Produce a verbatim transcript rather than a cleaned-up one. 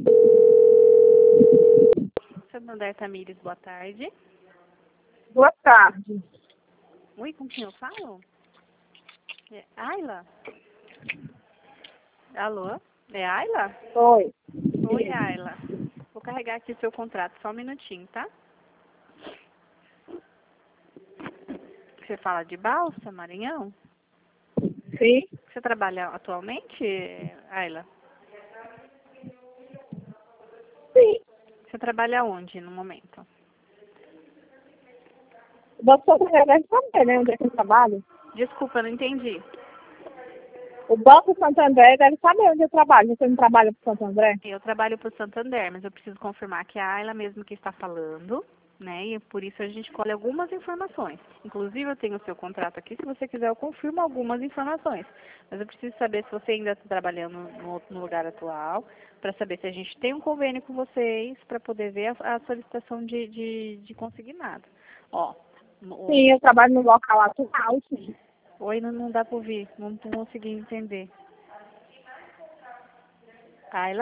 Santander Tamires, boa tarde. Boa tarde. Oi, com quem eu falo? É Ayla? Alô? É Ayla? Oi. Oi, Ayla. Vou carregar aqui o seu contrato, só um minutinho, tá? Você fala de Balsa, Maranhão? Sim. Você trabalha atualmente, Ayla? Sim. Você trabalha onde no momento? O Banco Santander deve saber, né, onde é que eu trabalho. Desculpa, eu não entendi. O Banco Santander deve saber onde eu trabalho. Você não trabalha para o Santander? Eu trabalho para o Santander, mas eu preciso confirmar que é a Ayla mesmo que está falando, né? E por isso a gente colhe algumas informações. Inclusive, eu tenho o seu contrato aqui. Se você quiser, eu confirmo algumas informações. Mas eu preciso saber se você ainda está trabalhando no, no lugar atual, para saber se a gente tem um convênio com vocês, para poder ver a, a solicitação de, de, de consignado. Ó, o- Sim, eu trabalho no local atual, sim. oi, não, não dá para ouvir, não, não consegui entender. Ayla?